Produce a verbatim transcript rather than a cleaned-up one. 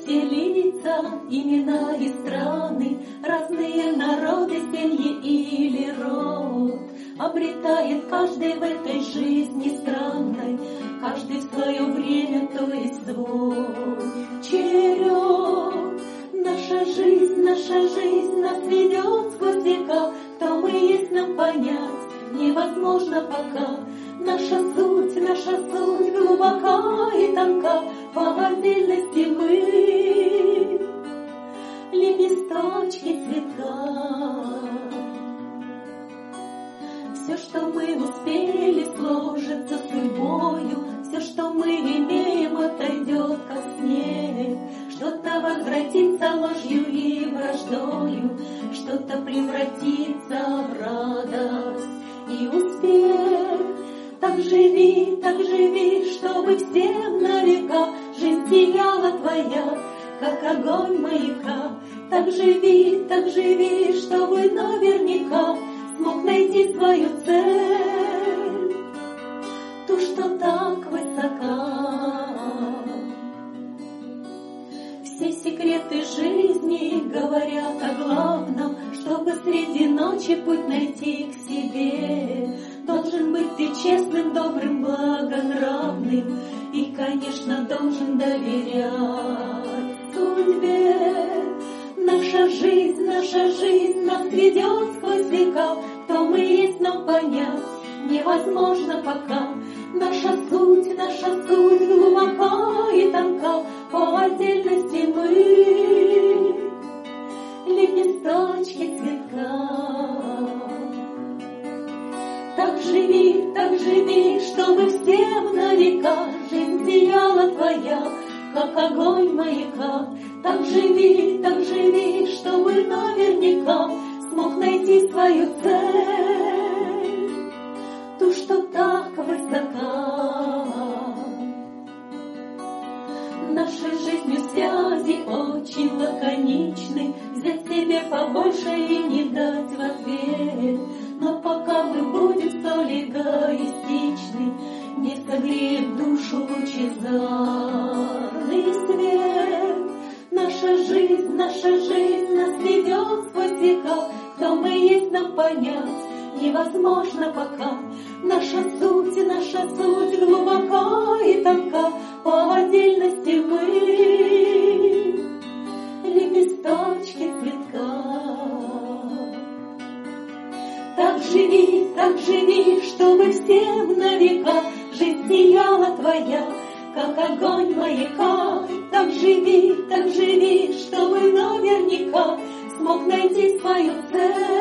все лица, имена и страны, разные народы, семьи или род. Обретает каждый в этой жизни странной, каждый в свое время, то есть свой черед. Наша жизнь, наша жизнь нас ведет сквозь века, кто мы есть, нам понять невозможно пока. Наша суть, наша суть глубока и тонка, по отдельности мы лепесточки цветка. Все, что мы успели, сложится судьбою, все, что мы имеем, отойдет ко сне. Что-то возвратится ложью и враждою, что-то превратится в радость и успех. Так живи, так живи, чтобы всем на века жизнь сияла твоя, как огонь маяка. Так живи, так живи, чтобы наверняка смог найти свою цель, ту, что так высока. Все секреты жизни говорят о главном, чтобы среди ночи путь найти к себе. Должен быть ты честным, добрым, благонравным и, конечно, должен доверять судьбе. Наша жизнь, наша жизнь нас ведет сквозь века, кто мы есть, нам понять невозможно пока. Наша суть, наша суть глубока и тонка, по отдельности мы лепесточки цветка. Так живи, так живи, чтобы всем на века жизнь сияла твоя, как огонь маяка. Так живи, так живи, чтобы наверняка смог найти свою цель, ту, что так высока. Нашей жизнью связи очень лаконичны, взять себе побольше и не дать в ответ. Но пока мы будем столь эгоистичны, не согреет душу лучезарный свет. Наша жизнь, наша жизнь нас ведет сквозь века, кто мы есть, нам понять невозможно пока. Наша суть, наша суть глубока и тонка, по отдельности мы лепесточки цветка. Так живи, так живи, чтобы всем на века жизнь сияла твоя, как огонь маяка. Так живи, так живи, чтобы наверняка смог найти свою цель.